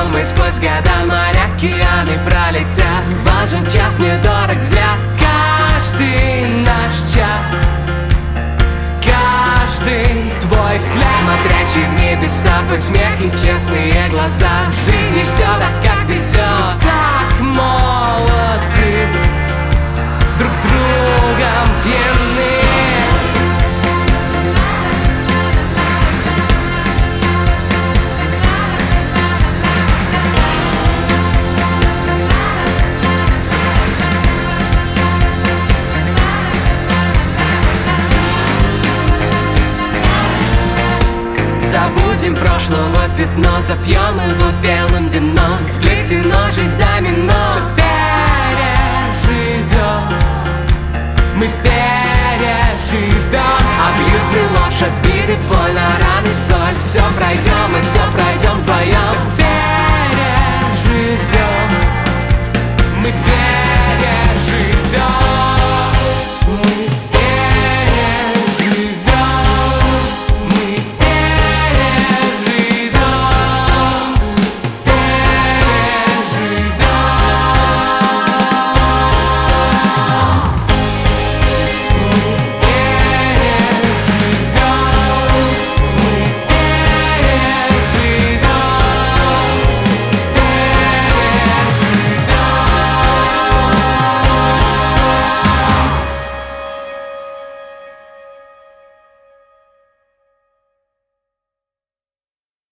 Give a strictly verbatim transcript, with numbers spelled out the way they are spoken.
живем мы сквозь года, моря, океаны пролетя. Важен час, мне дорог взгляд. Каждый наш час, каждый твой взгляд, смотрящий в небеса, твой смех и честные глаза. Жизнь не все так, как везет. Так молоды, друг другом пьяны. Забудем прошлого пятно, запьем его белым вином. Сплетено жить домино, все переживем, мы переживем. Абьюз и ложь, обиды, больно, раны, соль. Все пройдем, мы все пройдем вдвоем.